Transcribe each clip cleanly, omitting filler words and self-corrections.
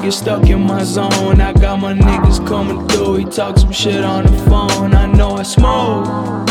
get stuck in my zone. I got my niggas coming through, he talk some shit on the phone. I know I smoke,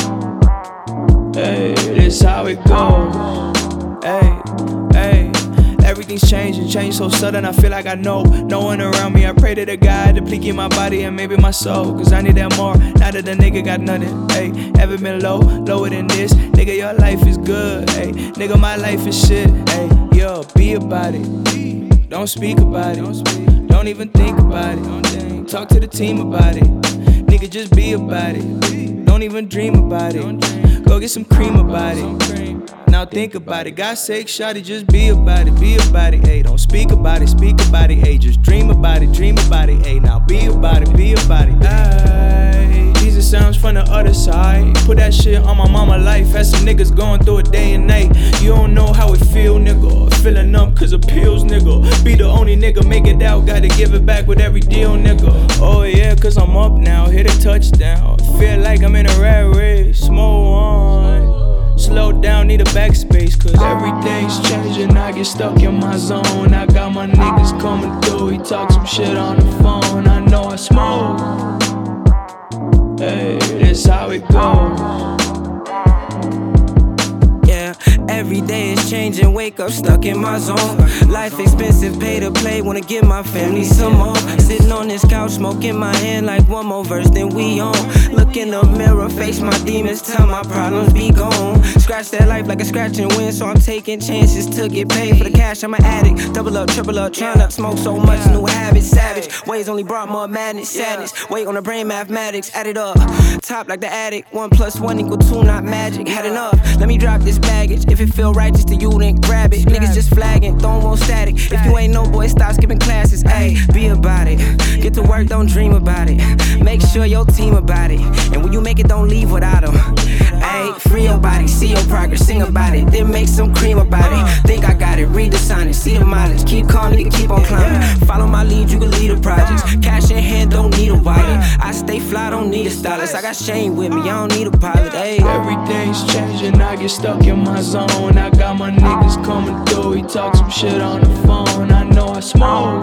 hey, this how it goes. Hey, hey, everything's changing, change so sudden, I feel like I know no one around me. I pray to the God to please keep my body and maybe my soul, cause I need that more, now that the nigga got nothing. Hey, ever been lower than this? Nigga, your life is good, hey, nigga, my life is shit. Hey, yo, be about it, don't speak about it, don't even think about it, talk to the team about it. Nigga, just be about it, don't even dream about it, go get some cream about it. Now think about it, God's sake, shawty, just be about it, ayy. Don't speak about it, ayy. Just dream about it, ayy. Now be about it, ayy. These are sounds from the other side. Put that shit on my mama life. Had some niggas going through it day and night. You don't know how it feel, nigga. Feeling numb cause of pills, nigga. Be the only nigga, make it out. Gotta give it back with every deal, nigga. Oh yeah, cause I'm up now, hit a touchdown. Feel like I'm in a rat race, smoke on. Slow down, need a backspace, cause everything's changing. I get stuck in my zone. I got my niggas coming through, he talk some shit on the phone. I know I smoke, hey, this how it goes. Every day is changing, wake up stuck in my zone. Life expensive, pay to play, wanna give my family some more. Sitting on this couch, smoking my hand like one more verse, then we on. Look in the mirror, face my demons, tell my problems be gone. Scratch that life like a scratch and win, so I'm taking chances to get paid. For the cash, I'm an addict, double up, triple up, trying to smoke so much, new habits, savage. Ways only brought more madness, sadness. Weight on the brain, mathematics, add it up. Top like the addict, 1 + 1 = 2, not magic. Had enough, let me drop this baggage. If it feel righteous to you, then grab it. Niggas just flagging, throwing on static. If you ain't no boy, stop skipping classes. Ayy, be about it. Get to work, don't dream about it. Make sure your team about it. And when you make it, don't leave without them. Ayy, free your body, see your progress, sing about it. Then make some cream about it. Think I got it, read the sign and see the mileage. Keep calm, nigga, keep on climbing. Follow my lead, you can lead the projects. Cash in hand, don't need a wallet. I stay fly, don't need a stylist. I got Shane with me, I don't need a pilot. Ayy, everything's changing, I get stuck in my zone. I got my niggas coming through, he talk some shit on the phone. I know I smoke,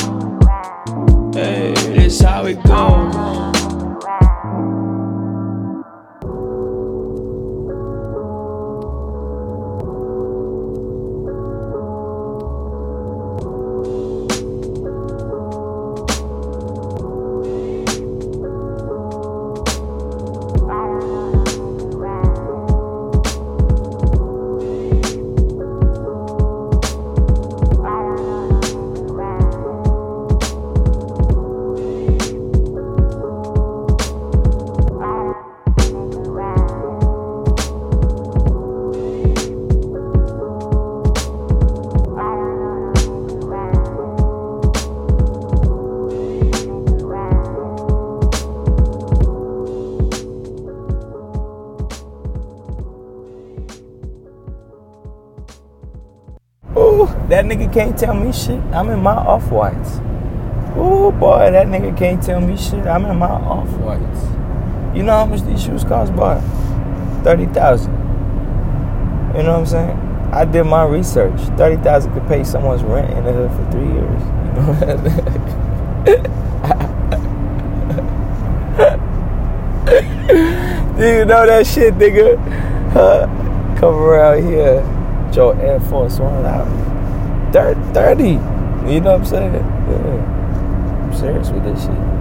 hey, this how it goes. That nigga can't tell me shit. I'm in my Off-Whites. Ooh, boy, that nigga can't tell me shit. I'm in my Off-Whites. You know how much these shoes cost, boy? 30,000. You know what I'm saying? I did my research. 30,000 could pay someone's rent in the hood for 3 years. You know what I'm saying? Do you know that shit, nigga? Come around here, your Air Force One out. 30. You know what I'm saying? Yeah. I'm serious with this shit.